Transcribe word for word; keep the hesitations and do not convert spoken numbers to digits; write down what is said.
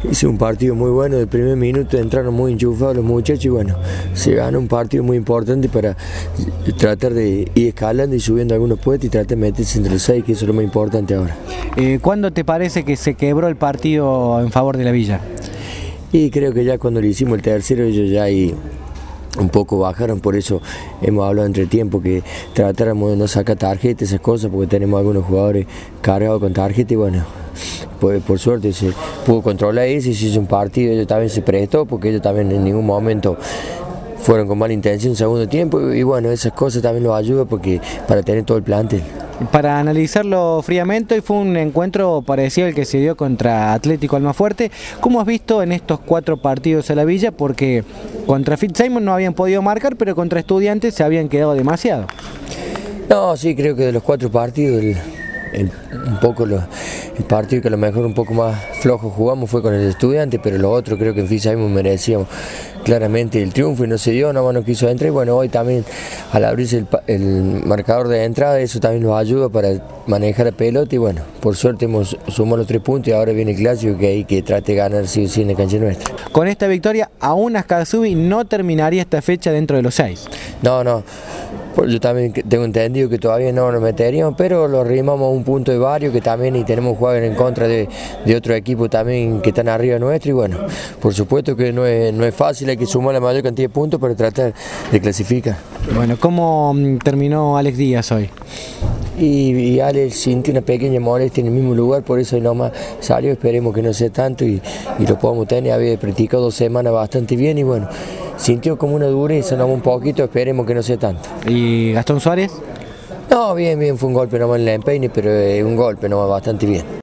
Hice un partido muy bueno, del primer minuto entraron muy enchufados los muchachos y bueno, se ganó un partido muy importante para tratar de ir escalando y subiendo algunos puestos y tratar de meterse entre los seis, que eso es lo más importante ahora. Eh, ¿Cuándo te parece que se quebró el partido en favor de la Villa? Y creo que ya cuando le hicimos el tercero ellos ya ahí un poco bajaron, por eso hemos hablado entre tiempo que tratáramos de no sacar tarjetas, esas cosas, porque tenemos algunos jugadores cargados con tarjeta y bueno, pues por suerte se pudo controlar eso y se hizo un partido, ellos también se prestó, porque ellos también en ningún momento fueron con mala intención en segundo tiempo y bueno, esas cosas también los ayudan porque para tener todo el plantel. Para analizarlo fríamente, hoy fue un encuentro parecido al que se dio contra Atlético Almafuerte. ¿Cómo has visto en estos cuatro partidos a la Villa? Porque contra Fitzsimons no habían podido marcar, pero contra Estudiantes se habían quedado demasiado. No, sí, creo que de los cuatro partidos, el, el, un poco lo, el partido que a lo mejor un poco más flojo jugamos fue con el Estudiante, pero los otros creo que en Fitzsimons merecíamos claramente el triunfo y no se dio, no, no quiso entrar y bueno, hoy también al abrirse el, el marcador de entrada eso también nos ayuda para manejar la pelota y bueno, por suerte hemos sumado los tres puntos y ahora viene el clásico que hay que trate de ganar sí o sí en la cancha nuestra. Con esta victoria aún Ascasubi no terminaría esta fecha dentro de los seis. No, no, pues yo también tengo entendido que todavía no nos meteríamos, pero lo arrimamos a un punto de varios que también y tenemos jugadores en contra de, de otro equipo también que están arriba nuestro y bueno, por supuesto que no es, no es fácil, hay que sumar la mayor cantidad de puntos para tratar de clasificar. Bueno, ¿cómo terminó Alex Díaz hoy? Y, y Alex sintió una pequeña molestia en el mismo lugar, por eso nomás salió, esperemos que no sea tanto y, y lo podamos tener, había practicado dos semanas bastante bien y bueno, sintió como una dureza, nomás un poquito, esperemos que no sea tanto. ¿Y Gastón Suárez? No, bien, bien, fue un golpe nomás en la empeine, pero eh, un golpe nomás bastante bien.